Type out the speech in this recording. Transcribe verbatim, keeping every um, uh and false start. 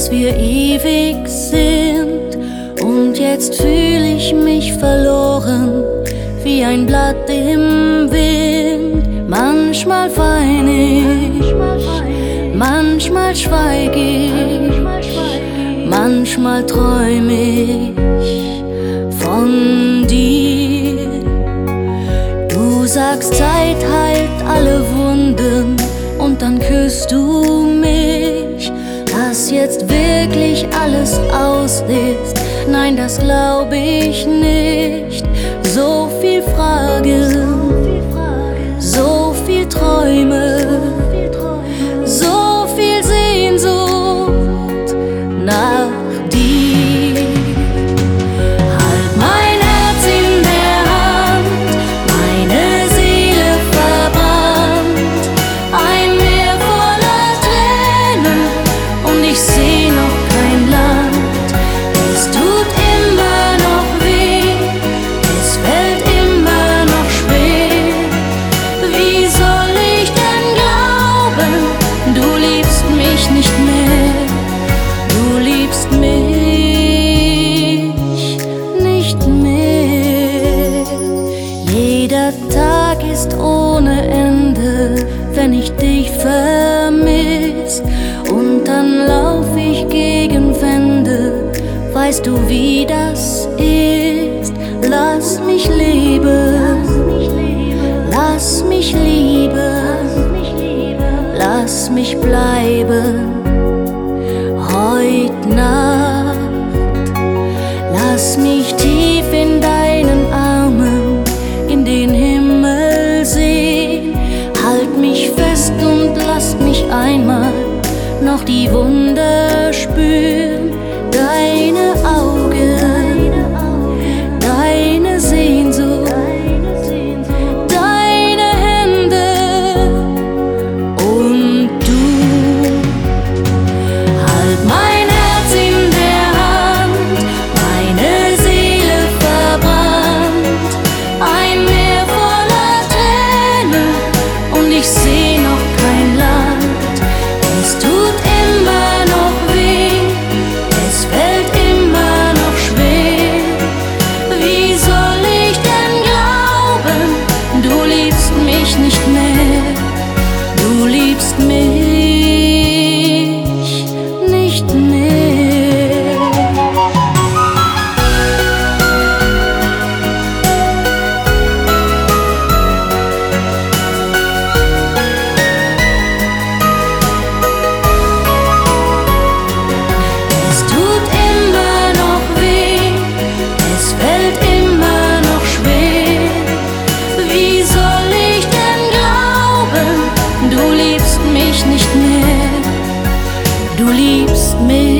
dass wir ewig sind. Und jetzt fühl ich mich verloren, wie ein Blatt im Wind. Manchmal wein ich, manchmal schweig ich, manchmal träum ich von dir. Du sagst, Zeit heilt alle Wunden und dann küsst du mich, dass jetzt wirklich alles aus ist. Nein, das glaub ich nicht. So viel Fragen, so viel Träume, so viel Sehnsucht nach dir. Halt mein Herz in der Hand, meine Seele verbrannt, ein Meer voller Tränen und ich seh noch kein Land. Es tut immer noch weh, es fällt immer noch schwer. Wie soll ich denn glauben, du liebst mich nicht mehr, du liebst mich nicht mehr. Jeder Tag ist ohne Ende, wenn ich dich vermiss, und dann lauf ich gegen Wände. Weißt du, wie das ist? Lass mich leben, lass mich lieben, lass mich bleiben. Heut Nacht, lass mich tief in deinen Armen in den Himmel sehen. Halt mich fest und lass mich einmal noch die Wunder spüren. Deine Augen, deine Sehnsucht, deine Hände und du. Halt mein Herz in der Hand, meine Seele verbrannt, ein Meer voller Tränen und ich seh noch kein Land. Es tut immer noch weh, es fällt immer noch schwer. Wie soll ich denn glauben, du liebst mich nicht mehr, du liebst mich nicht mehr. Es tut immer noch weh, es fällt immer noch schwer. Wie soll ich denn glauben, du liebst mich nicht mehr, du liebst mich